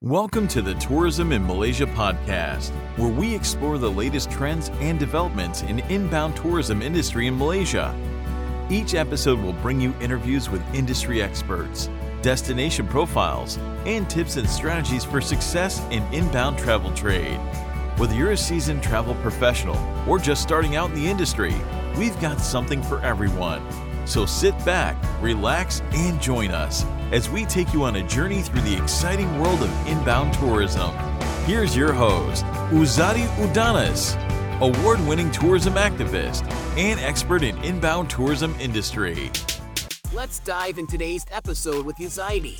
Welcome to the Tourism in Malaysia podcast, where we explore the latest trends and developments in inbound tourism industry in Malaysia. Each episode will bring you interviews with industry experts, destination profiles, and tips and strategies for success in inbound travel trade. Whether you're a seasoned travel professional or just starting out in the industry, we've got something for everyone. So sit back, relax, and join us as we take you on a journey through the exciting world of inbound tourism. Here's your host, Uzadi Udanas, award-winning tourism activist and expert in inbound tourism industry. Let's dive in today's episode with Uzadi.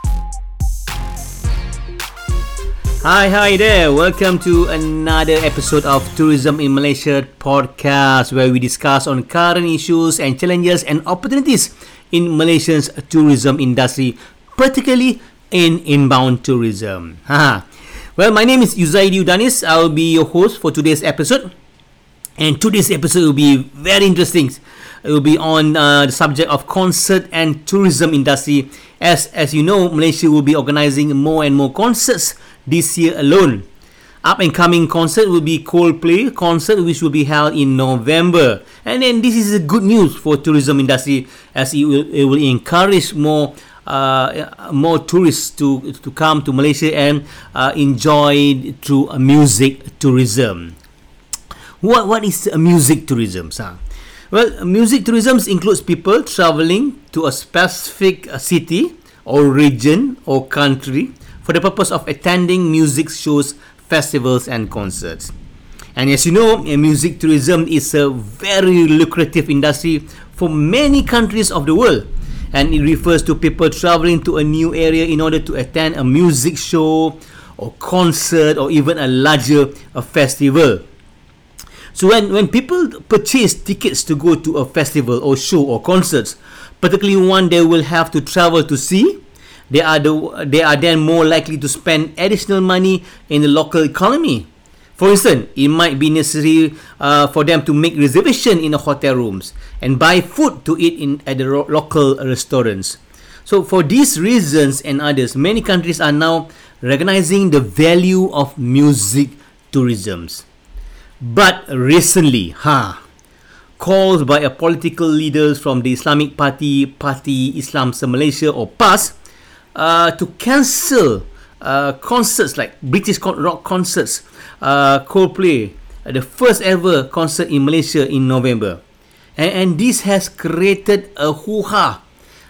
Hi there. Welcome to another episode of Tourism in Malaysia podcast, where we discuss on current issues and challenges and opportunities in Malaysia's tourism industry, particularly in inbound tourism. Well, my name is Uzadi Udanis. I will be your host for today's episode. And today's episode will be very interesting. It will be on the subject of concert and tourism industry. As you know, Malaysia will be organising more and more concerts this year alone. Up and coming concert will be Coldplay concert, which will be held in November. And then this is a good news for tourism industry, as it will encourage more tourists to come to Malaysia and enjoy through music tourism. What is music tourism? Well, music tourism includes people traveling to a specific city or region or country for the purpose of attending music shows, festivals and concerts. And as you know, music tourism is a very lucrative industry for many countries of the world. And it refers to people traveling to a new area in order to attend a music show or concert or even a larger festival. So when people purchase tickets to go to a festival or show or concerts, particularly one they will have to travel to see, they are then more likely to spend additional money in the local economy. For instance, it might be necessary for them to make reservation in the hotel rooms and buy food to eat at the local restaurants. So for these reasons and others, many countries are now recognizing the value of music tourism. But recently, calls by a political leaders from the Islamic Party Islam Malaysia or PAS, to cancel concerts like British rock concerts, Coldplay, the first ever concert in Malaysia in November. And this has created a hoo-ha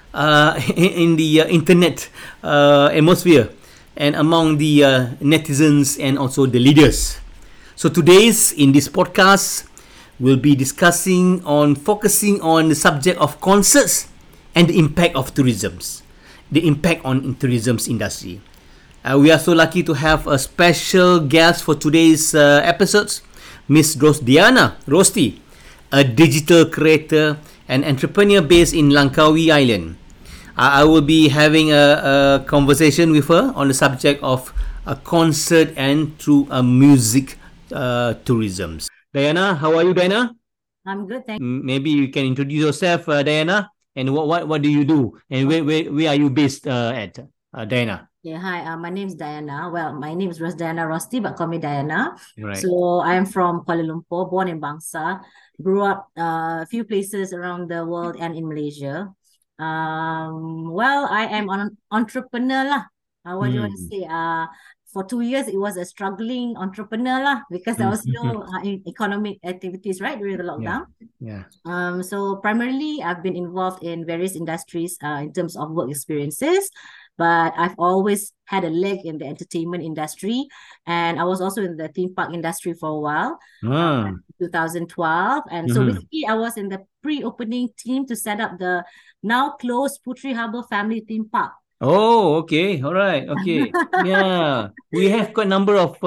in the internet atmosphere and among the netizens and also the leaders. So in this podcast, we'll be focusing on the subject of concerts and the impact of tourism. The impact on tourism industry. We are so lucky to have a special guest for today's episodes, Miss Rosti, a digital creator and entrepreneur based in Langkawi Island. I will be having a conversation with her on the subject of a concert and through a music tourism. Diana, how are you, Diana? I'm good, thank you. Maybe you can introduce yourself, Diana. And what do you do? And where are you based at, Diana? Yeah, hi. My name is Diana. Well, my name is Diana Rosti, but call me Diana. Right. So I am from Kuala Lumpur, born in Bangsa, grew up a few places around the world and in Malaysia. Well, I am an entrepreneur lah. What do you want to say? For 2 years, it was a struggling entrepreneur lah, because there was no economic activities, right, during the lockdown. Yeah. So primarily, I've been involved in various industries in terms of work experiences, but I've always had a leg in the entertainment industry, and I was also in the theme park industry for a while, 2012. And so basically, I was in the pre-opening team to set up the now closed Puteri Harbour Family Theme Park. Oh, okay. All right. Okay. Yeah. We have quite a number of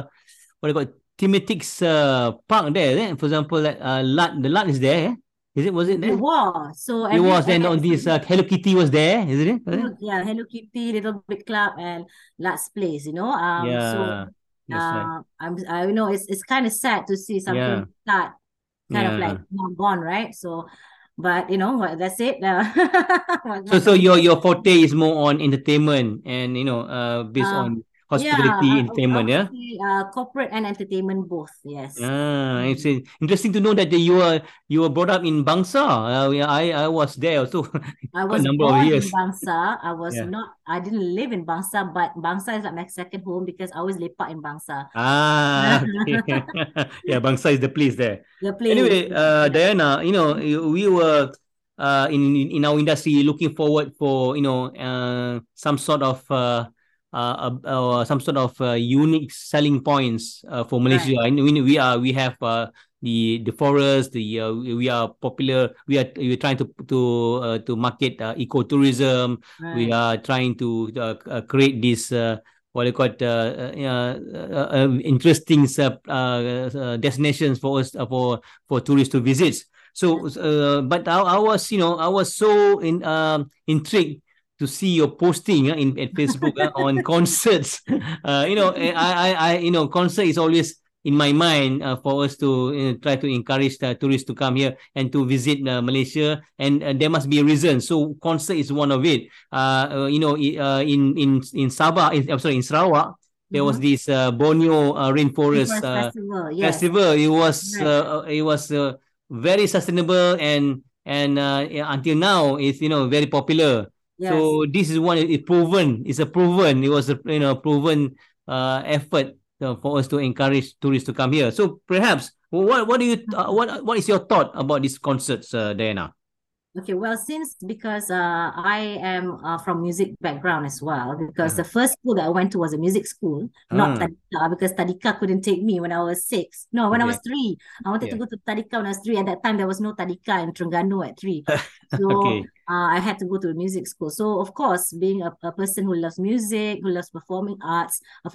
thematics park there. For example, the LUT is there. Was it there? It was. So it was, and on this Hello Kitty was there, isn't it? Yeah, Hello Kitty, Little Big Club, and LUT's Place. Yeah. So I it's kind of sad to see something start kind of like not gone, right? So. But that's it. So your forte is more on entertainment and based on hospitality, I entertainment. would Yeah. say corporate and entertainment both. Yes. It's Mm. interesting to know that you were brought up in Bangsa. I was there also I quite a was number of born in years. Bangsa. Yeah. I didn't live in Bangsa, but Bangsa is like my second home because I always lepak in Bangsa. Okay. Yeah, Bangsa is the place there. The place. Anyway, Yeah. Diana, we were in our industry looking forward for some sort of some sort of unique selling points for Malaysia. Right. I know we have the forest. We are popular. We are trying to market ecotourism. We Right. are trying to create this. What they call it, interesting destinations for us for tourists to visit. So, Yes. but I was so intrigued to see your posting in at Facebook on concerts. Concert is always in my mind for us to try to encourage tourists to come here and to visit Malaysia, and there must be a reason. So, concert is one of it. In Sabah, I'm sorry, in Sarawak, there was Mm-hmm. this Borneo rainforest Rainforest Festival. Yes. festival. Right. It was very sustainable, and until now it's very popular. Yes. So this is one. It proven. It's a proven. It was a proven effort for us to encourage tourists to come here. So perhaps what do you what is your thought about these concerts, Diana? Okay, well, since because I am from music background as well, because Uh, the first school that I went to was a music school, not uh, Tadika, because Tadika couldn't take me when I was 6. No, when I yeah, was 3. I wanted to yeah. go to Tadika when I was 3. At that time, there was no Tadika in Terengganu at 3. So Okay. I had to go to a music school. So of course, being a person who loves music, who loves performing arts,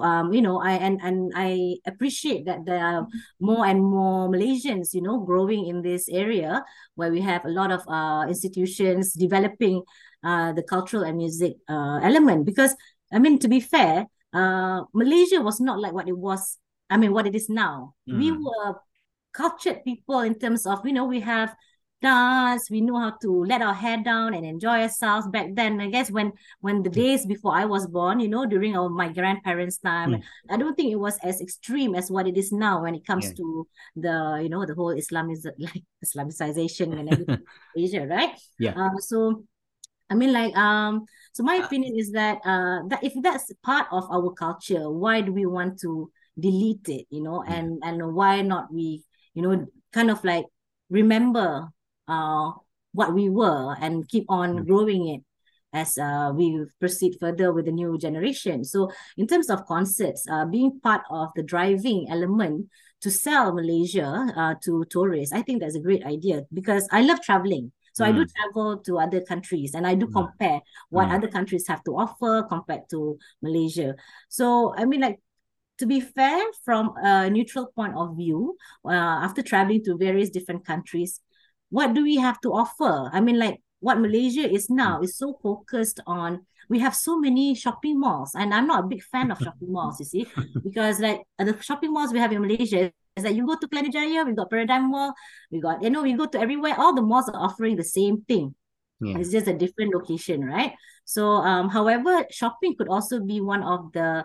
and I appreciate that there are more and more Malaysians, growing in this area where we have a lot of institutions developing the cultural and music element. Because, I mean, to be fair, Malaysia was not like what it was, what it is now. We Mm. were cultured people in terms of, we have dance, we know how to let our hair down and enjoy ourselves back then. I guess when the days before I was born, during my grandparents' time, Mm. I don't think it was as extreme as what it is now when it comes Yeah. to the whole Islamicization and everything in Asia, right? Yeah. So I mean, so my opinion is that that if that's part of our culture, why do we want to delete it? Yeah. And why not we, kind of like remember uh what we were and keep on Mm. growing it as we proceed further with the new generation. So in terms of concerts, being part of the driving element to sell Malaysia to tourists, I think that's a great idea because I love traveling. So I do Mm. travel to other countries and I do Mm. compare what Mm. other countries have to offer compared to Malaysia. So I mean, like, to be fair, from a neutral point of view, after traveling to various different countries, what do we have to offer? I mean, like, what Malaysia is Mm. now is so focused on, we have so many shopping malls, and I'm not a big fan of shopping malls, you see, because like the shopping malls we have in Malaysia is that you go to Kelana Jaya, we got Paradigm Mall, we go to everywhere, all the malls are offering the same thing. Yeah. It's just a different location, right? So, however, shopping could also be one of the,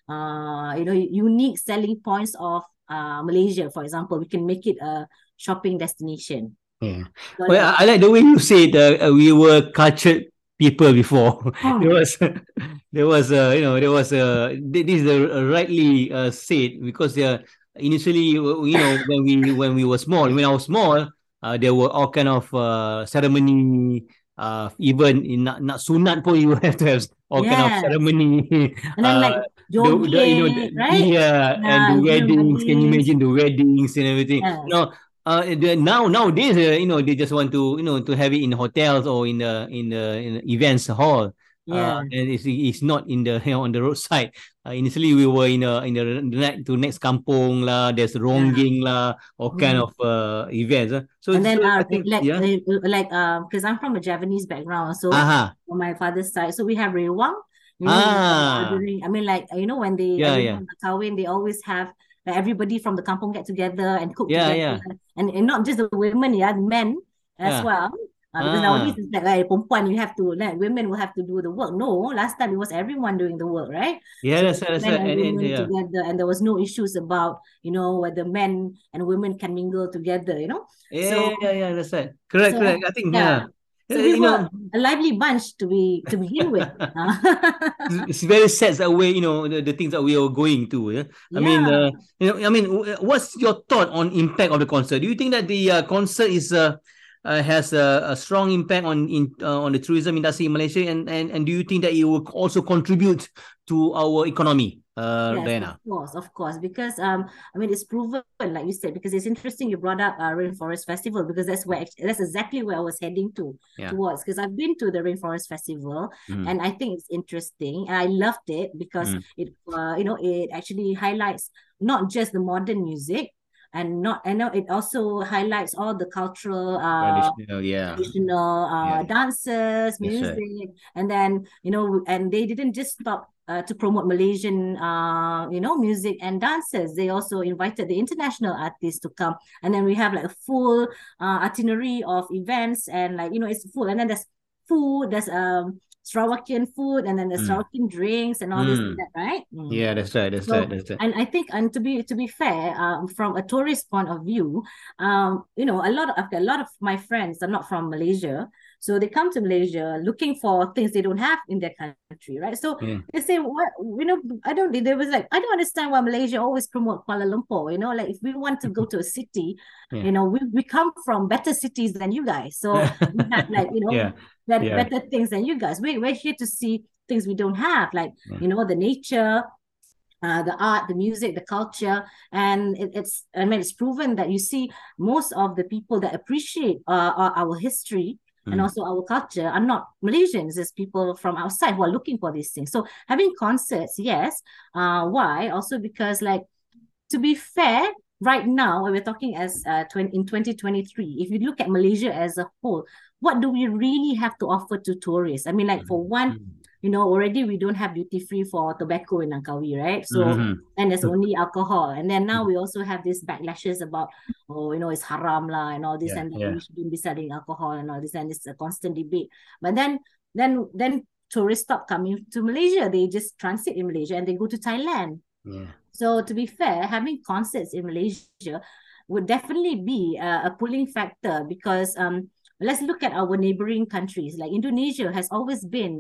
unique selling points of Malaysia. For example, we can make it a shopping destination. Yeah. So Well, like, I like the way you said we were cultured people before. There oh, was, this is rightly said because initially, when we were small, when I was small, there were all kind of ceremony. Even in not sunat pun you have to have all kind of yes. ceremony. And then Uh, like the joget, right? yeah, and the Yeah, Gil weddings. Can you Majlis. imagine the weddings and everything? Yes. Nowadays, they just want to to have it in hotels or in the events hall. Yeah. And it's not in the on the roadside. Initially, we were in the next kampung lah. There's Yeah. rongging lah, all kind Mhm. of events. So And then I think yeah. because I'm from a Javanese background, so Aha. on my father's side, so we have rewang, Ah. during, I mean, like, when Yeah, yeah. everyone kahwin, they always have like everybody from the kampung get together and cook Yeah, together, yeah. and not just the women, yeah, the men as Yeah. well. Because nowadays it's like perempuan, you have to, like, women will have to do the work. No, last time it was everyone doing the work, right? Yeah, So that's right. That's men right. and And women yeah. together, and there was no issues about, whether men and women can mingle together, So Yeah. That's right. Correct. so I think yeah. So we You were know, a lively bunch to begin with. it's very sad the way the things that we are going to. Yeah, I mean, Yeah. what's your thought on impact of the concert? Do you think that the concert has a strong impact on the tourism industry in Malaysia, and do you think that it will also contribute to our economy, Yes, Diana? of course, because I mean, it's proven, like you said, because it's interesting you brought up Rainforest Festival, because that's exactly where I was heading Yeah. towards, because I've been to the Rainforest Festival, Mm. and I think it's interesting, and I loved it because Mm. it actually highlights not just the modern music, and not I know it also highlights all the cultural Traditional, yeah. traditional Yeah. dances, That's right. music, and then and they didn't just stop to promote Malaysian music and dances. They also invited the international artists to come, and then we have like a full itinerary of events, and like it's full, and then there's food, there's Sarawakian food, and then there's Mm. Sarawakian drinks and all this and Mm. that, right? Mm. Yeah, that's right. So, That's right. and I think, and to be fair, from a tourist point of view, a lot of my friends are not from Malaysia, so they come to Malaysia looking for things they don't have in their country, right? So Yeah. they say, what, I don't. They was like, I don't understand why Malaysia always promote Kuala Lumpur. Like if we want to go to a city, Yeah. we come from better cities than you guys, so we have like Yeah. Yeah. better things than you guys. We're here to see things we don't have, like Yeah. the nature, the art, the music, the culture, and it's proven that you see most of the people that appreciate our history and Mm. also our culture are not Malaysians, it's people from outside who are looking for these things. So having concerts, yes. Why? Also because, like, to be fair, right now, when we're talking as in 2023, if you look at Malaysia as a whole, what do we really have to offer to tourists? I mean, like, for one, already we don't have duty free for tobacco in Langkawi, right? So, Mhm. and there's only alcohol. And then now we also have these backlashes about, it's haram lah and all this, Yeah. and Yeah. we shouldn't be selling alcohol and all this, and it's a constant debate. But then tourists stop coming to Malaysia. They just transit in Malaysia and they go to Thailand. Yeah. So to be fair, having concerts in Malaysia would definitely be a pulling factor, because let's look at our neighboring countries. Like Indonesia has always been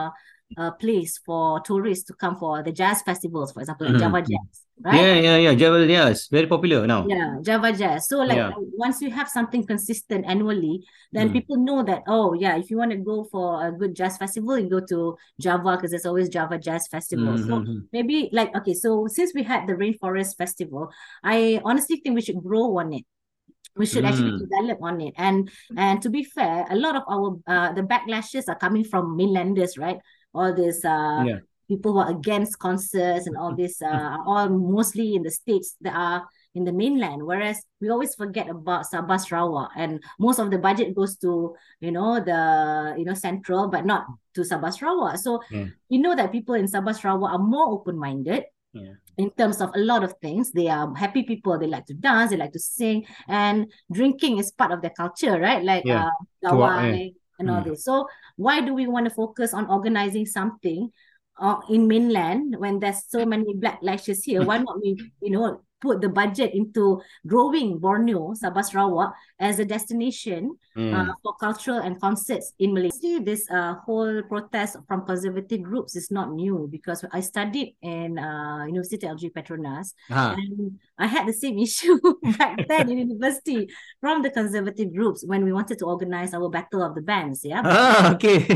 a place for tourists to come for the jazz festivals, for example, like Java Jazz, right? Yeah. Java, yeah, it's very popular now. Yeah, Java Jazz. So like Yeah. once you have something consistent annually, then Mm. people know that, oh yeah, if you want to go for a good jazz festival, you go to Java, because there's always Java Jazz Festival. So Mhm. maybe, like, okay, so since we had the Rainforest Festival, I honestly think we should grow on it. We should actually develop on it. And to be fair, a lot of our the backlashes are coming from mainlanders, right? All this Yeah. people who are against concerts and all this are all mostly in the states that are in the mainland, whereas we always forget about Sabah Sarawak, and most of the budget goes to the central, but not to Sabah Sarawak. So Yeah. that people in Sabah Sarawak are more open-minded Yeah. in terms of a lot of things. They are happy people. They like to dance, they like to sing, and drinking is part of their culture, right? Like Yeah. gawai and all Mm. this. So why do we want to focus on organizing something in mainland when there's so many black lashes here? Why not we put the budget into growing Borneo, Sabah Sarawak, as a destination for cultural and concerts in Malaysia? See, this whole protest from conservative groups is not new, because I studied in University LG Petronas, and I had the same issue back then in university from the conservative groups when we wanted to organize our Battle of the Bands. Yeah. Okay.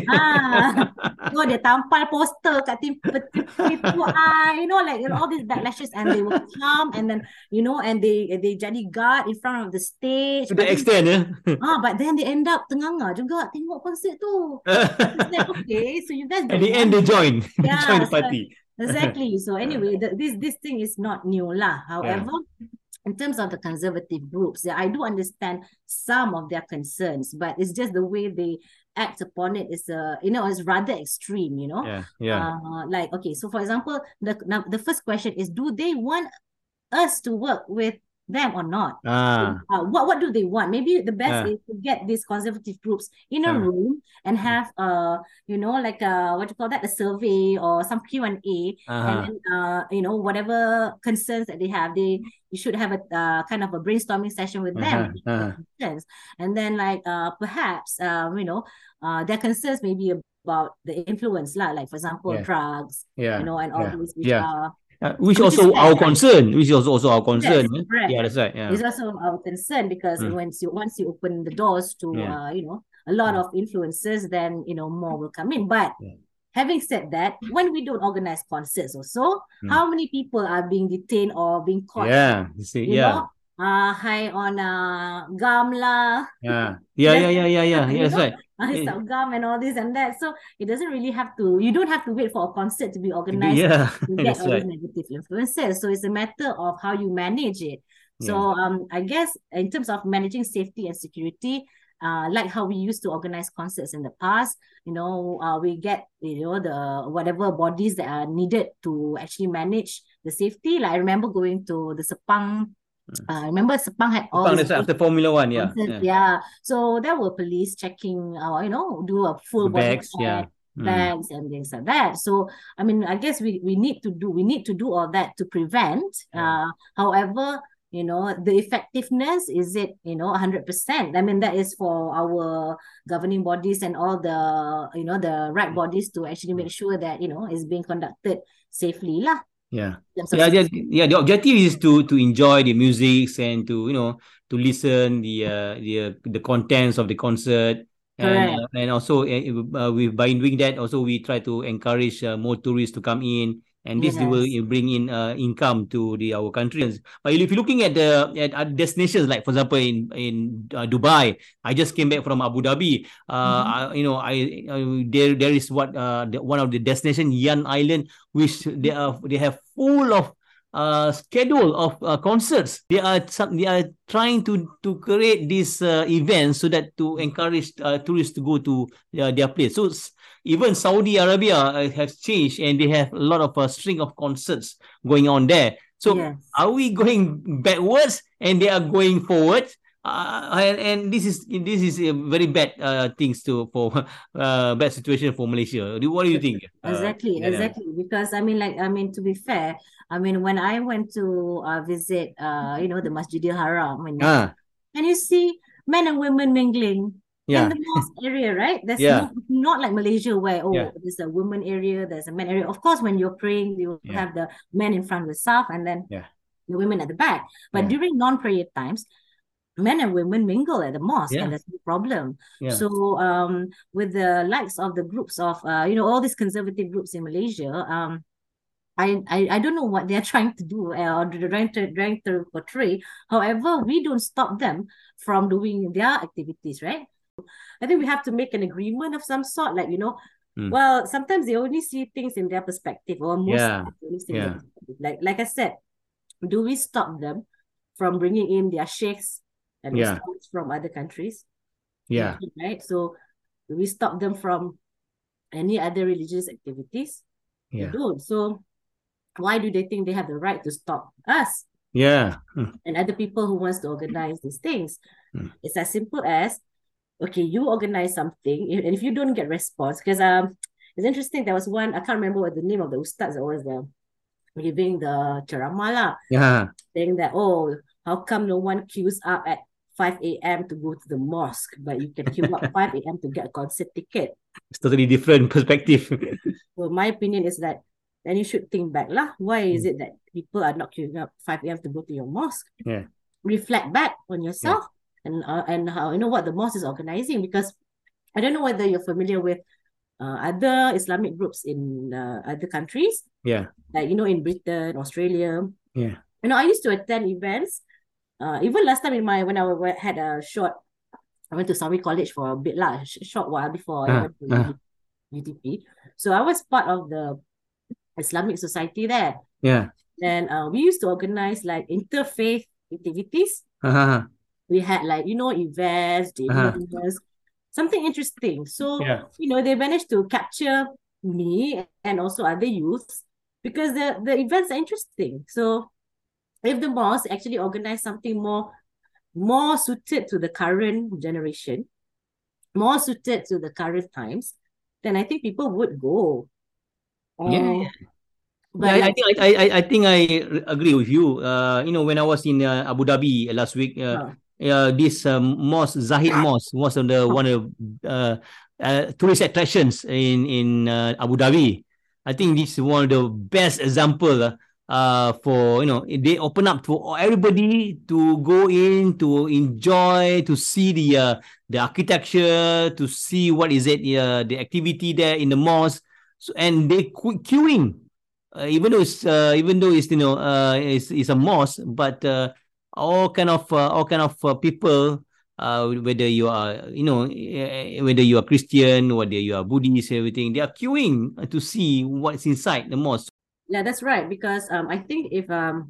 So dia tampal poster kat pintu like all these backlashes, and they will come, and then and they jadi guard in front of the stage. To the extent, but then they end up tenganga juga tengok konsert tu. It's like, okay, so you guys At don't the end, they join. They Yeah, join the so party. exactly. So anyway, this thing is not new lah. However, in terms of the conservative groups, I do understand some of their concerns, but it's just the way they act upon it is it's rather extreme. Yeah. Like, okay, so for example, the first question is, do they want us to work with them or not. Ah. What do they want? Maybe the best Ah. is to get these conservative groups in a Ah. room and have like what do you call that, a survey or some Q&A, and then whatever concerns that they have, you should have a kind of a brainstorming session with them, concerns. And then like perhaps their concerns may be about the influence lah, like for example drugs, and all these which are which which is also fair, our right? concern, which is also our concern. Yes, correct. Yeah, that's right. Yeah. It's also our concern because once you open the doors to a lot of influences, then more will come in. But having said that, when we don't organize concerts also, how many people are being detained or being caught? Yeah, you see, High on Gamla. Yeah, That's that's right. his gum and all this and that. So it doesn't really have to, you don't have to wait for a concert to be organized to get that's all right. these negative influences. So it's a matter of how you manage it. So I guess in terms of managing safety and security, like how we used to organize concerts in the past, we get the whatever bodies that are needed to actually manage the safety. Like I remember going to the Sepang. I remember Sepang had all Sepang, that's after Formula One, So there were police checking, do a full the body bags, check, bags and things like that. So I mean, I guess we need to do all that to prevent. However, the effectiveness, is it 100%? I mean, that is for our governing bodies and all the the right bodies to actually make sure that is being conducted safely lah. The objective is to enjoy the music and to listen the contents of the concert. And also by doing that also we try to encourage more tourists to come in, and this will bring in income to our country. But if you're looking at destinations, like for example in Dubai, I just came back from Abu Dhabi. There is one of the destination, Yan Island, which they have full of schedule of concerts. They are trying to create this events so that to encourage tourists to go to their place. So even Saudi Arabia has changed, and they have a lot of string of concerts going on there. So are we going backwards and they are going forward? And this is a very bad bad situation for Malaysia. What do you think? Exactly. Because I mean, to be fair, I mean, when I went to visit the Masjidil Haram, and you see men and women mingling in the mosque area, right? There's not like Malaysia where there's a women area, there's a men area. Of course, when you're praying, you have the men in front with staff, and then the women at the back. But during non-prayer times, men and women mingle at the mosque, and that's no problem. So with the likes of the groups of all these conservative groups in Malaysia, I don't know what they're trying to do or trying to portray. However, we don't stop them from doing their activities, right? I think we have to make an agreement of some sort, like well, sometimes they only see things in their perspective, or most times they only see their perspective. Like I said, do we stop them from bringing in their sheikhs and ustads from other countries? Right. So do we stop them from any other religious activities? We don't. So why do they think they have the right to stop us? And other people who wants to organize these things? It's as simple as, okay, you organize something, and if you don't get response, because it's interesting. There was one, I can't remember what the name of the ustads that was giving the ceramah lah, saying that, how come no one queues up at 5 a.m. to go to the mosque, but you can queue up 5 a.m. to get a concert ticket? It's totally different perspective. So my opinion is that then you should think back lah. Why is it that people are not queuing up 5 a.m. to go to your mosque? Reflect back on yourself and how what the mosque is organizing, because I don't know whether you're familiar with other Islamic groups in other countries. Like in Britain, Australia. I used to attend events. Even last time when I had a short, I went to Sawi College for a bit lah, short while before I went to UTP. So I was part of the Islamic society there. And we used to organize like interfaith activities. We had like events, dinners, something interesting. So they managed to capture me and also other youths because the events are interesting. So if the mosque actually organize something more suited to the current generation, more suited to the current times, then I think people would go. Yeah, yeah, But like, I think I agree with you. When I was in Abu Dhabi last week, uh, this mosque, Zahid Mosque, was one of tourist attractions in Abu Dhabi. I think this is one of the best example for they open up to everybody to go in to enjoy to see the architecture, to see what is it the activity there in the mosque. So, and they queuing, even though it's it's a mosque, but all kind of people, whether you are whether you are Christian, whether you are Buddhist, everything, they are queuing to see what's inside the mosque. yeah, that's right. Because I think if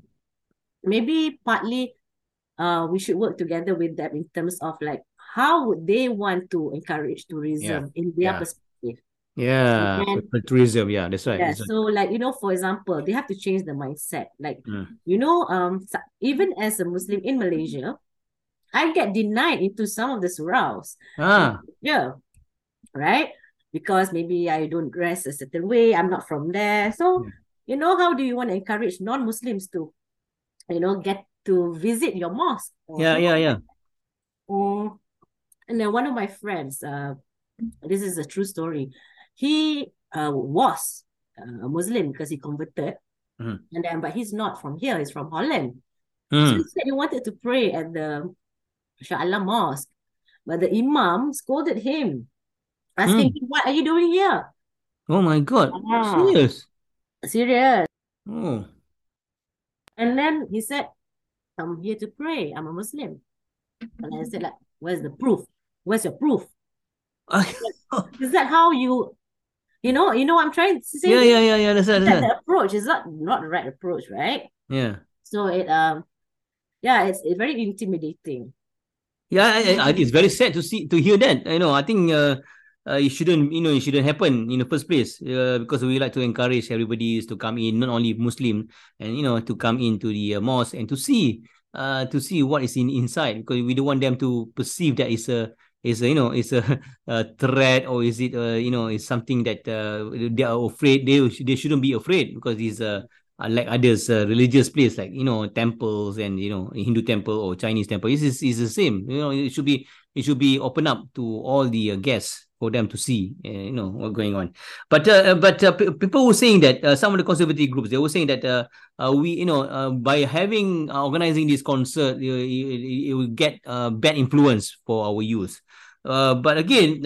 maybe partly we should work together with them in terms of like how would they want to encourage Yeah, tourism in their yeah, perspective. yeah. And For tourism, yeah, that's right. yeah, That's right. so like for example, they have to change the mindset. Like, Mm. even as a Muslim in Malaysia, I get denied into some of the suraus. Ah, Yeah, right? Because maybe I don't dress a certain way, I'm not from there. So, yeah, how do you want to encourage non-Muslims to, get to visit your mosque or yeah, yeah, yeah. or and then one of my friends, this is a true story. He was a Muslim because he converted, Mm. and then but he's not from here. He's from Holland. So he Mm. said he wanted to pray at the Shah Alam Mosque, but the Imam scolded him, asking Mm. him, "What are you doing here?" Oh my God, Ah, serious? serious. Oh. And then he said, "I'm here to pray. I'm a Muslim." And I said, like, "Where's the proof? Where's your proof? Is that how I'm trying to say Yeah, yeah, yeah, yeah. That's right, that's that right. the approach is not the right approach, right? Yeah. So it's very intimidating. Yeah, it's very sad to hear that. I think it shouldn't happen in the first place. Because we like to encourage everybody to come in, not only Muslim, and to come into the mosque and to see what is inside, because we don't want them to perceive that it's a threat, or is it is something that they are afraid. They shouldn't be afraid, because it's unlike others religious place, like temples, and Hindu temple or Chinese temple, is the same. It should be open up to all the guests for them to see what's going on. But people were saying that some of the conservative groups, they were saying that we by having organizing this concert, it will get bad influence for our youth. But again,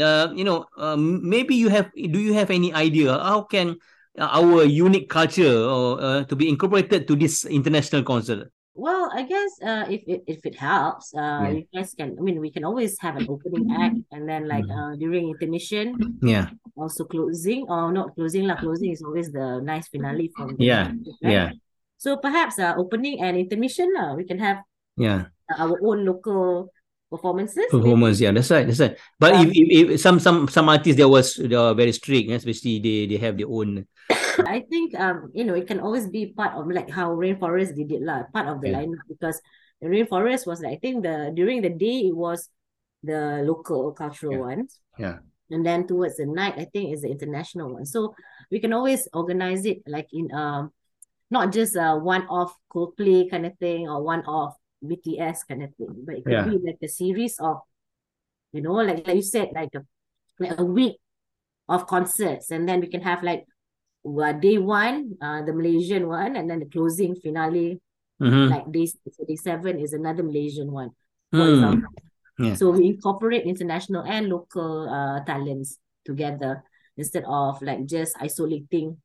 maybe do you have any idea how can our unique culture, or to be incorporated to this international concert? Well, I guess if it helps, Yeah. you guys can. I mean, we can always have an opening act, and then like Mm. during intermission, Yeah. also closing, or not closing lah. Closing is always the nice finale from the Yeah. concert, right? Yeah. So perhaps opening and intermission lah. We can have Yeah. our own local performances, Performance. maybe. Yeah, that's right. That's right. But Um, if some artists, they are very strict, especially they have their own. I think it can always be part of like how Rainforest did it lah, part of the Yeah. lineup, because the Rainforest was like, I think during the day it was the local cultural Yeah. ones, Yeah. and then towards the night I think is the international one. So we can always organize it like in not just a one-off Coldplay kind of thing or one-off BTS kind of thing, but it could Yeah. be like a series of like you said, like a week of concerts, and then we can have like day one, the Malaysian one, and then the closing finale, Mm-hmm. like day 7 is another Malaysian one, for Mm. example. Yeah. So we incorporate international and local talents together instead of like just isolating,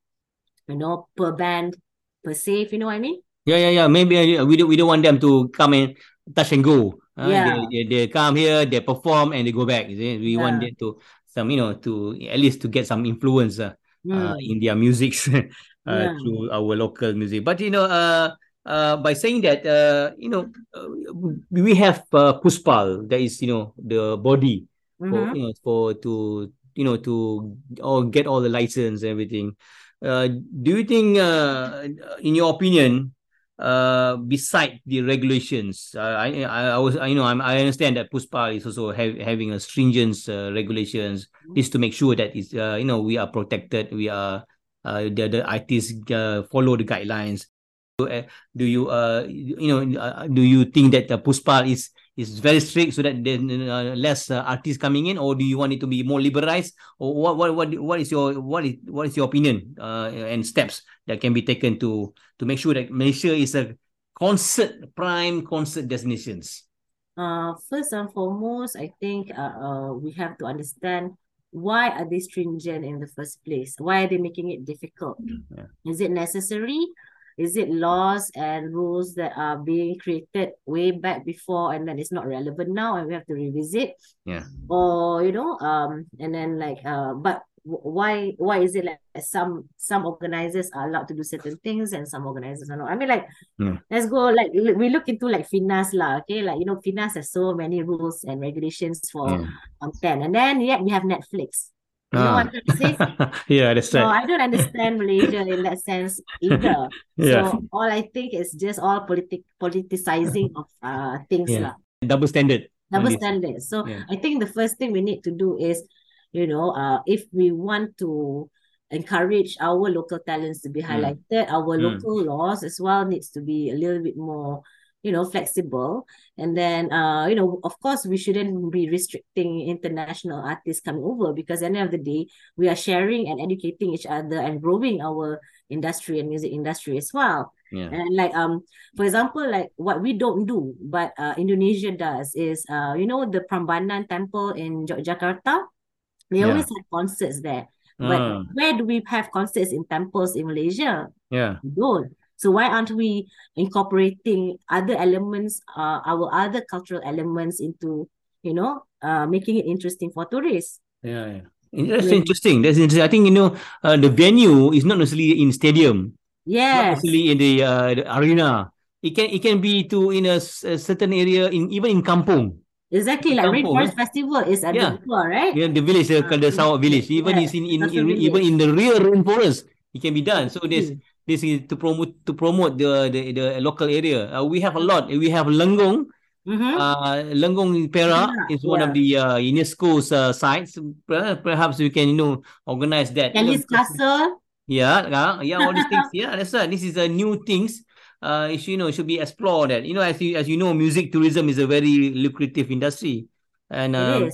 per band per se, if you know what I mean? Yeah, yeah, yeah. Maybe we don't want them to come and touch and go. Yeah, They come here, they perform, and they go back. We want yeah. them to to at least to get some influence in their music Yeah. through our local music. But by saying that, we have Puspal. That is the body for Mm-hmm. for to all get all the license and everything. Do you think, in your opinion, beside the regulations? I understand that Puspa is also having a stringent regulations. This to make sure that it's we are protected. We are the artists follow the guidelines. Do you do you think that the Puspa is very strict so that then less artists coming in, or do you want it to be more liberalized, or what is your opinion and steps that can be taken to make sure that Malaysia is a prime concert destinations? First and foremost, I think we have to understand why are they stringent in the first place? Why are they making it difficult? Yeah. Is it necessary? Is it laws and rules that are being created way back before and then it's not relevant now and we have to revisit? Yeah. Or and then but why is it like some organizers are allowed to do certain things and some organizers are not? I mean, let's go, like, we look into like FINAS lah, okay, like, FINAS has so many rules and regulations for content, and then yet we have Netflix. You know what I'm trying to say? Yeah, that's right. So I don't understand Malaysia in that sense either. Yeah. So all I think is just all politicizing of things lah. Double standard. Double standard. So I think the first thing we need to do is, if we want to encourage our local talents to be highlighted, our local laws as well needs to be a little bit more, flexible. And then, of course, we shouldn't be restricting international artists coming over, because at the end of the day, we are sharing and educating each other and growing our industry and music industry as well. Yeah. And for example, like what we don't do, but Indonesia does is, the Prambanan Temple in Jakarta, they always have concerts there. But where do we have concerts in temples in Malaysia? Yeah. We don't. So why aren't we incorporating other elements, our other cultural elements into, making it interesting for tourists? Yeah. That's interesting. That's interesting. I think, the venue is not necessarily in stadium. Yes. Not necessarily in the arena. It can be in a certain area, even in kampung. Exactly, like Rainforest Festival is at the Goa, right? Yeah, the village, the Sarawak village. Even is even in the real rainforest, it can be done. So this is to promote the local area. We have a lot. We have Lenggong. Lenggong in Perak is one of the UNESCO's sites. Perhaps we can organize that. Kelly's Castle. Yeah, all these things. Yeah, that's right. This is a new things. It should be explored. That as you know, music tourism is a very lucrative industry, and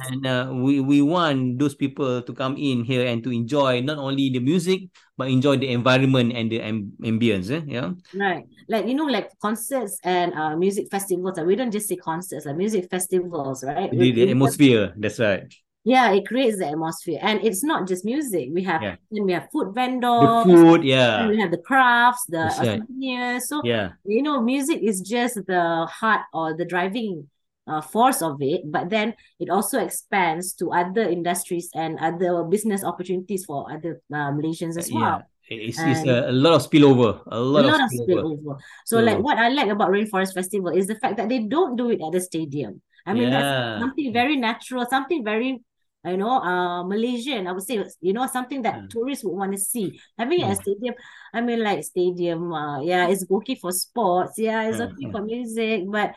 we want those people to come in here and to enjoy not only the music but enjoy the environment and the ambience. Yeah, right. Like concerts and music festivals. We don't just say concerts, like music festivals, right? The atmosphere. That's right. Yeah, it creates the atmosphere, and it's not just music. We have food vendors, the food, and we have the crafts, the souvenirs. So music is just the heart or the driving force of it, but then it also expands to other industries and other business opportunities for other Malaysians as well. It's a lot of spillover. A lot of spillover. So like what I like about Rainforest Festival is the fact that they don't do it at the stadium. I mean, that's something very natural, something very Malaysian, I would say, something that tourists would want to see. Having a stadium, I mean, like stadium, it's okay for sports, it's okay for music, but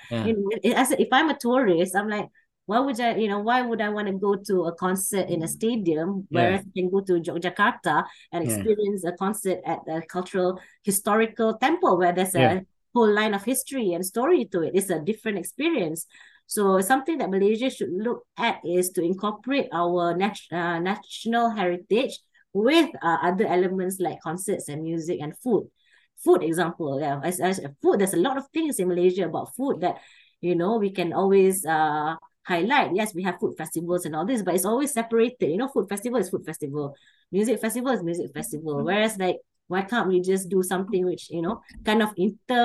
if I'm a tourist, I'm like, why would I want to go to a concert in a stadium, whereas I can go to Jakarta and experience a concert at a cultural historical temple where there's a whole line of history and story to it. It's a different experience. So something that Malaysia should look at is to incorporate our national heritage with other elements like concerts and music and food. Food example, as food, there's a lot of things in Malaysia about food that, we can always highlight. Yes, we have food festivals and all this, but it's always separated. Food festival is food festival. Music festival is music festival. Whereas why can't we just do something which, kind of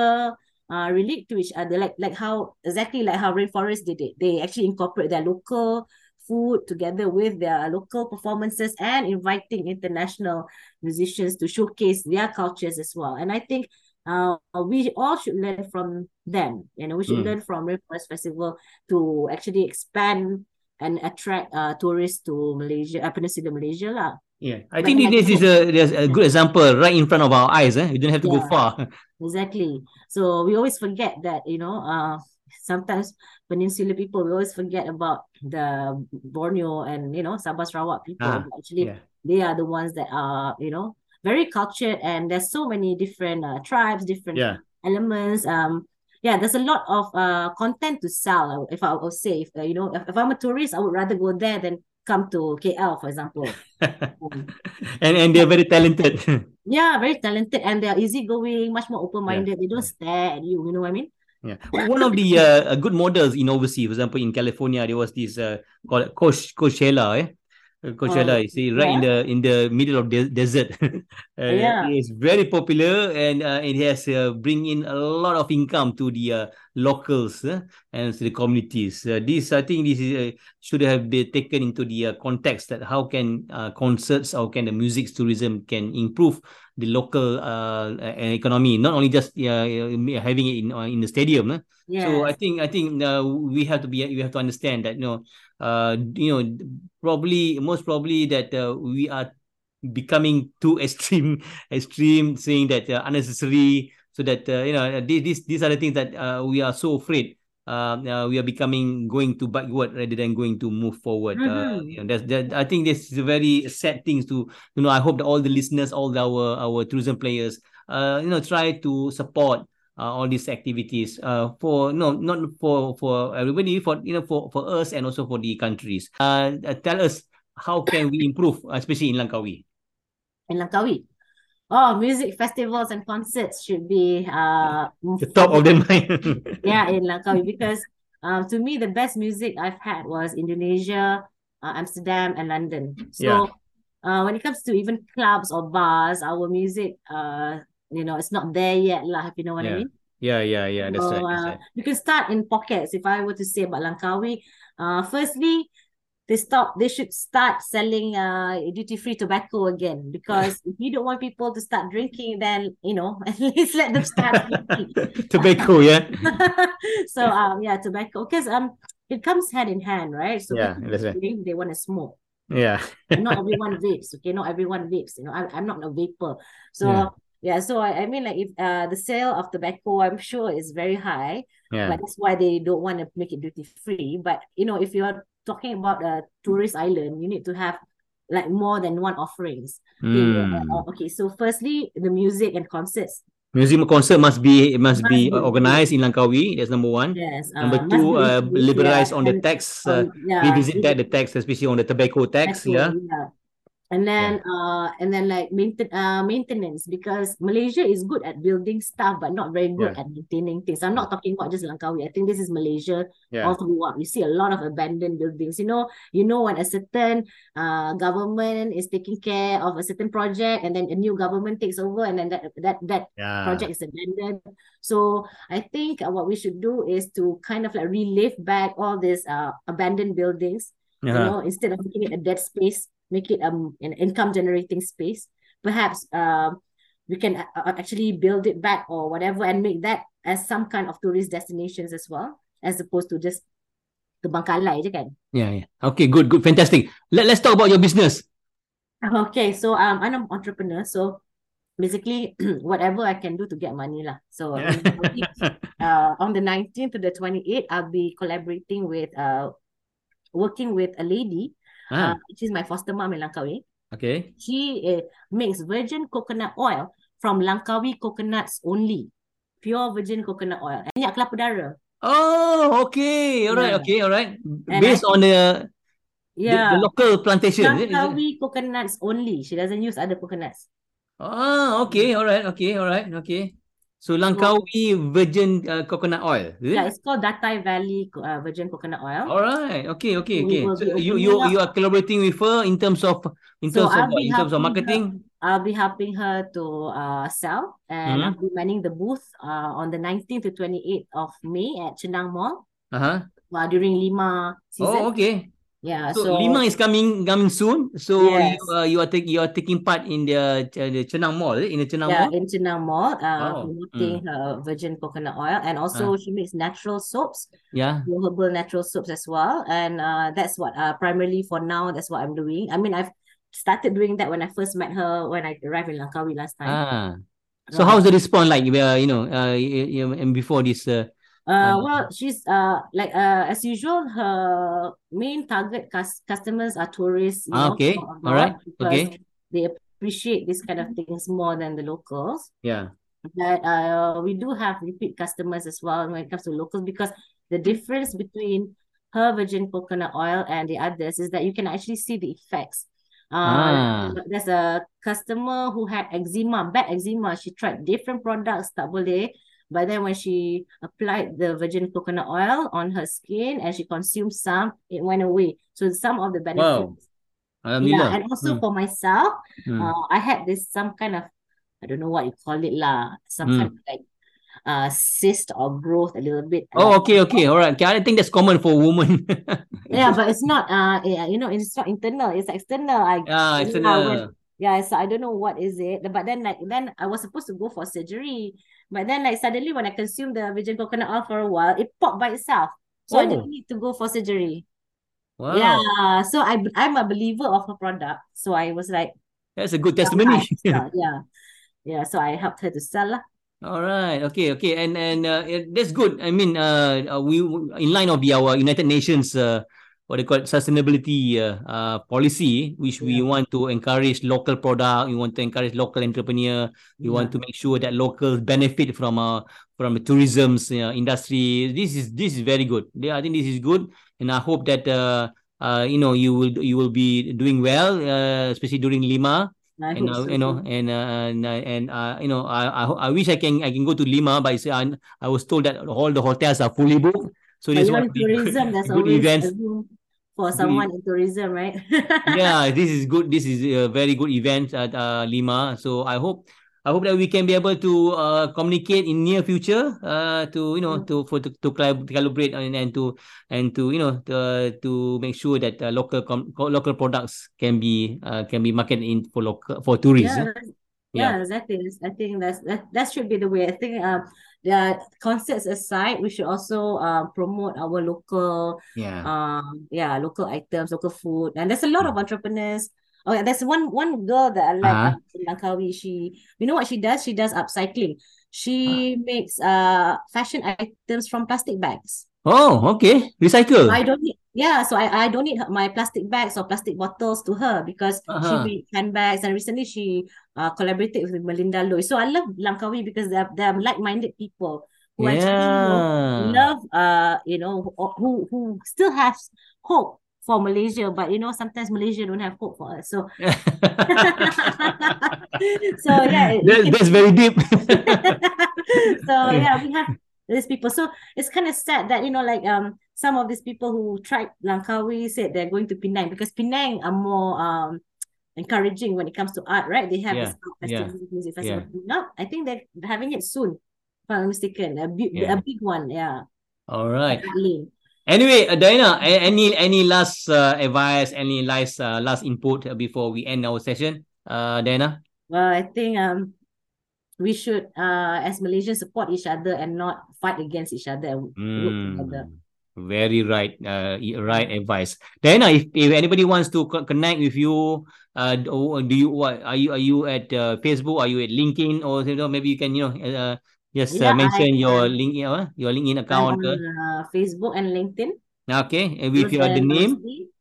relate to each other, like how Rainforest did it. They actually incorporate their local food together with their local performances and inviting international musicians to showcase their cultures as well. And I think we all should learn from them. We should learn from Rainforest Festival to actually expand and attract tourists to Malaysia, Peninsula Malaysia lah. Yeah, I But think then this is there's a good example right in front of our eyes. You don't have to go yeah, far. exactly. So we always forget that, sometimes Peninsular people, we always forget about the Borneo and, Sabah Sarawak people. Ah, Actually, yeah, they are the ones that are, very cultured, and there's so many different tribes, different yeah. elements. Yeah, there's a lot of content to sell. If I would say, if I'm a tourist, I would rather go there than come to KL, for example. Um, And they're very talented. yeah, very talented, and they're easygoing, much more Yeah. open-minded. They don't Yeah. stare at you. You know what I mean? Yeah. One of the good models in overseas, for example, in California, there was this called Coachella. Coachella Oh, is right yeah, in the middle of desert. yeah. It is very popular, and it has bring in a lot of income to the locals and to the communities. This I think this is, should have been taken into the context that how can concerts, how can the music tourism can improve the local economy, not only just having it in the stadium. So Yes. I think we have to understand that probably most probably that we are becoming too extreme, saying that unnecessary, so that these are the things that we are so afraid we are becoming going to backward rather than going to move forward. Mm-hmm. I think this is a very sad things to I hope that all the listeners, all our tourism players, try to support all these activities for no not for everybody, for for us and also for the countries. Tell us how can we improve, especially in Langkawi. In Langkawi. Oh, music festivals and concerts should be The top of the foremost. mind. Yeah, in Langkawi, because to me the best music I've had was Indonesia, Amsterdam, and London. Yeah, So when it comes to even clubs or bars, our music it's not there yet lah, if you know what I yeah, mean. yeah. That's So right. That's right. you can start in pockets. If I were to say about Langkawi, firstly, they should start selling duty-free tobacco again, because if you don't want people to start drinking, then at least let them start drinking. Tobacco, yeah, So yeah, tobacco, because it comes hand in hand, right? So yeah. people That's right. drink, they want to smoke. Yeah, And not everyone vapes, okay? Not everyone vapes. I'm not a vapor. yeah, So yeah, so I mean, like, if the sale of tobacco, I'm sure, is very high, yeah. but that's why they don't want to make it duty free. But if you're talking about a tourist island, you need to have like more than one offerings. Okay, Mm. okay. So firstly, the music and concerts Museum concert must be must be good. organized in Langkawi. That's number one. Yes, Number must two, be increased. Yeah, liberalize on the and tax. yeah, Revisit that the tax, especially on the tobacco tax. tobacco. Yeah, Yeah. And then like maintenance, because Malaysia is good at building stuff but not very good yeah, at maintaining things. I'm not talking about just Langkawi. I think this is Malaysia all yeah. throughout. You see a lot of abandoned buildings. When a certain government is taking care of a certain project, and then a new government takes over, and then that Yeah. project is abandoned. So I think what we should do is to kind of like relive back all these abandoned buildings, Uh-huh. instead of making it a dead space, make it an income generating space. Perhaps we can actually build it back or whatever, and make that as some kind of tourist destinations as well, as opposed to just Terbengkalai je kan. Yeah. Okay, good, fantastic. Let's talk about your business. Okay, so I'm an entrepreneur, so basically whatever I can do to get money lah. So Yeah. on the 19th to the 28th, I'll be collaborating with working with a lady. She's my foster mom in Langkawi. Okay. She makes virgin coconut oil from Langkawi coconuts only. Pure virgin coconut oil. Minyak kelapa dara. Oh, okay. All right. Yeah. Okay. All right. And Based on the yeah, local plantation, is it? Langkawi coconuts only. She doesn't use other coconuts. Okay. All right. Okay. All right. Okay. So So Langkawi virgin coconut oil, is yeah, it? it's called Datai Valley virgin coconut oil. All right. Okay. So we will So be you opening you up. you are collaborating with her in terms of So what? In terms of marketing? I'll be helping her to sell, and I'll Mm-hmm. be manning the booth on the 19th to 28th of May at Chenang Mall Uh-huh. during Lima Oh, season. okay. Yeah, So Lima so is coming soon. So yes. you are taking part in the Chenang Mall, in the Chenang Yeah, Mall. in Chenang Mall, Wow. promoting her virgin coconut oil, and Uh, also she makes natural soaps, yeah. herbal natural soaps as well, and that's what primarily for now, that's what I'm doing. I mean, I've started doing that when I first met her when I arrived in Langkawi last time. So how's the response like? And before this, Well, she's as usual, her main target customers are tourists, okay, from all right, abroad, because okay, they appreciate this kind of things more than the locals. yeah, But we do have repeat customers as well when it comes to locals, because the difference between her virgin coconut oil and the others is that you can actually see the effects. There's a customer who had eczema, bad eczema. She tried different products, tak boleh. But then when she applied the virgin coconut oil on her skin and she consumed some, it went away. So some of the benefits. wow, Yeah, alhamdulillah. and also for myself, Hmm. I had this some kind of, I don't know what you call it lah, some kind of like cyst or growth a little bit. Oh, Like, okay, all right. Okay, I think that's common for women. yeah, but it's not it's not internal, it's external. It's I went, yeah, so I don't know what is it. But then I was supposed to go for surgery. But then like suddenly when I consumed the virgin coconut oil for a while, it popped by itself. So I didn't need to go for surgery. Wow, Yeah. So I'm a believer of her product. So I was like, that's a good yeah, testimony. I sell. Yeah. Yeah. So I helped her to sell lah. All right. Okay. And that's good. I mean, we in line of our United Nations what they call it, sustainability policy, which we Yeah. want to encourage local product. We want to encourage local entrepreneur. We want to make sure that locals benefit from the tourism industry. This is very good. Yeah, I think this is good, and I hope that you will be doing well, especially during Lima. I hope so too. I wish I can go to Lima, but I was told that all the hotels are fully booked. So But this you know, one in tourism, there's good always a events. room for Good someone in tourism, right? Yeah, this is good. This is a very good event at Lima. So I hope that we can be able to communicate in near future to collaborate and to make sure that local products can be marketed in for tourists. Yeah, exactly. I think that should be the way. I think the concerts aside, we should also promote our local local items, local food. And there's a lot of entrepreneurs. Oh, yeah, there's one girl that I like in Langkawi. You know what she does? She does upcycling. She makes fashion items from plastic bags. Oh, okay. Recycle. So I donate my plastic bags or plastic bottles to her because she made handbags, and recently she collaborated with Melinda Loy. So I love Langkawi because they're like-minded people who actually love who still have hope for Malaysia, but sometimes Malaysia don't have hope for us. So that's very deep. So yeah, we have these people. So it's kind of sad that some of these people who tried Langkawi said they're going to Penang because Penang are more encouraging when it comes to art, right? They have this art festival, music festival. No, I think they're having it soon, if I'm not mistaken. A big one, yeah. All right. Anyway, Diana, any last advice, any last input before we end our session, Diana? Well, I think we should, as Malaysians, support each other and not fight against each other and work together. Very right, right advice. Diana, if anybody wants to connect with you, are you at Facebook? Are you at LinkedIn? Or maybe you can just mention your LinkedIn account. I'm on Facebook and LinkedIn. Okay, and with the name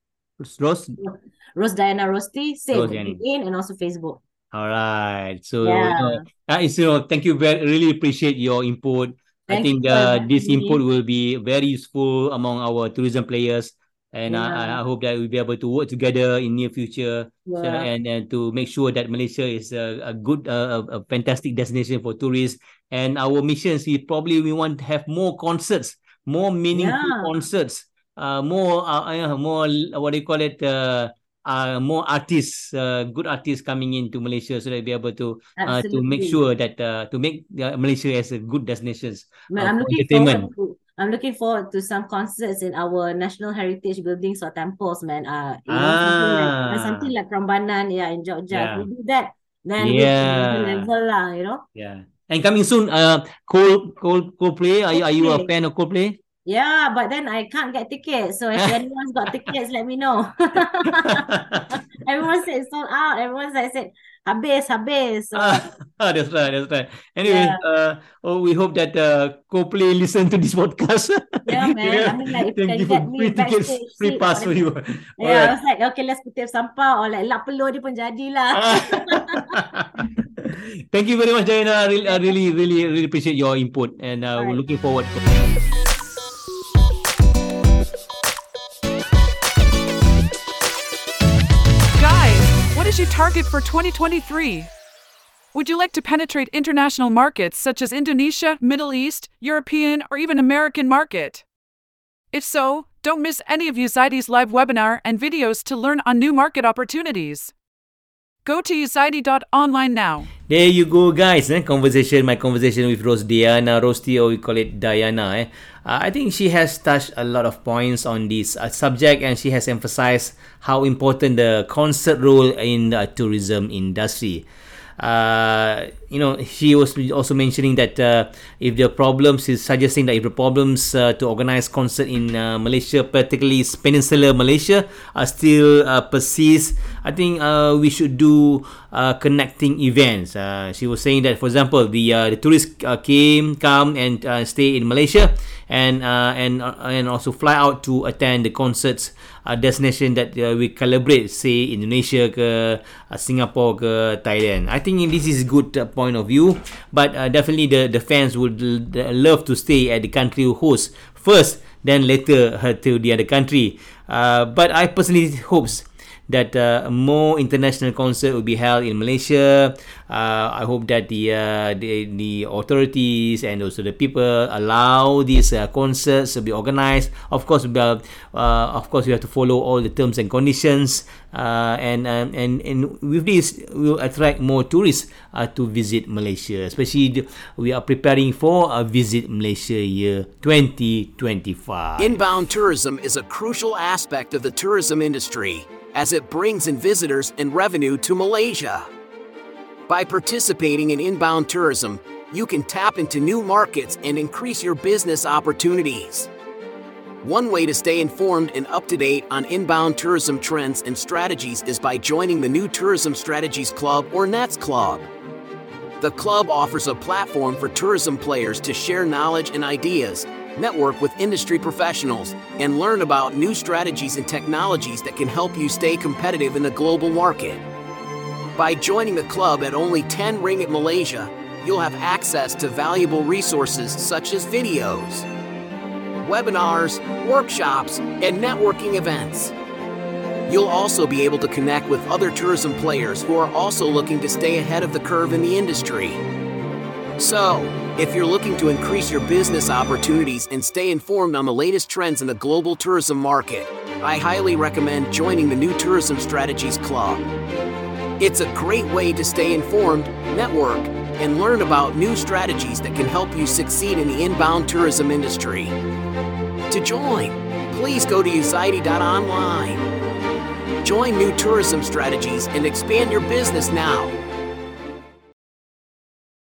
Rose Diana Rosti, same LinkedIn and also Facebook. All right. So thank you really appreciate your input. I think this input will be very useful among our tourism players, and I hope that we'll be able to work together in near future, and to make sure that Malaysia is a good, a fantastic destination for tourists. And our missions, we want to have more concerts, more meaningful concerts, more what do you call it? More artists, good artists coming into Malaysia, so that we'll be able to make sure that to make Malaysia as a good destination. I'm looking forward to some concerts in our national heritage buildings or temples, man. Something like Prambanan, in Jogja. If we do that, then we can level lah, Yeah. And coming soon, Coldplay. Are you a fan of Coldplay? Yeah, but then I can't get tickets. So if anyone's got tickets, let me know. Everyone said it's sold out. Everyone said habis, habis. So That's right, that's right. Anyway, yeah, we hope that Coldplay listen to this podcast. yeah, man. I mean, like if you Thank can you for get me free tickets, backstage free seat or pass for you. All yeah, I right. was like, okay, let's kutip sampah or like lap peluh dia pun jadilah. Thank you very much, Diana. I really appreciate your input, and All we're right. looking forward. Guys, what is your target for 2023? Would you like to penetrate international markets such as Indonesia, Middle East, European, or even American market? If so, don't miss any of Uside's live webinar and videos to learn on new market opportunities. Go to uside.online now. There you go, guys. My conversation with Rose Diana Rosti, or we call it Diana. I think she has touched a lot of points on this subject, and she has emphasized how important the concert role in the tourism industry. She was also mentioning that if the problems is suggesting that if the problems to organize concert in Malaysia, particularly Peninsular Malaysia, are still persist, I think we should do connecting events. She was saying that, for example, the tourists come and stay in Malaysia, and also fly out to attend the concerts destination that we collaborate, say Indonesia ke Singapore ke Thailand. I think this is a good point of view, but definitely the fans would love to stay at the country host first, then later to the other country. But I personally hopes that more international concert will be held in Malaysia. I hope that the authorities and also the people allow these concerts to be organized. Of course, we have to follow all the terms and conditions. And with this, we will attract more tourists to visit Malaysia. Especially, we are preparing for a Visit Malaysia year 2025. Inbound tourism is a crucial aspect of the tourism industry, as it brings in visitors and revenue to Malaysia. By participating in inbound tourism, you can tap into new markets and increase your business opportunities. One way to stay informed and up to date on inbound tourism trends and strategies is by joining the New Tourism Strategies Club, or NETS Club. The club offers a platform for tourism players to share knowledge and ideas, network with industry professionals, and learn about new strategies and technologies that can help you stay competitive in the global market. By joining the club at only 10 ringgit Malaysia, you'll have access to valuable resources such as videos, webinars, workshops, and networking events. You'll also be able to connect with other tourism players who are also looking to stay ahead of the curve in the industry. So, if you're looking to increase your business opportunities and stay informed on the latest trends in the global tourism market, I highly recommend joining the New Tourism Strategies Club. It's a great way to stay informed, network, and learn about new strategies that can help you succeed in the inbound tourism industry. To join, please go to uside.online. Join New Tourism Strategies and expand your business now.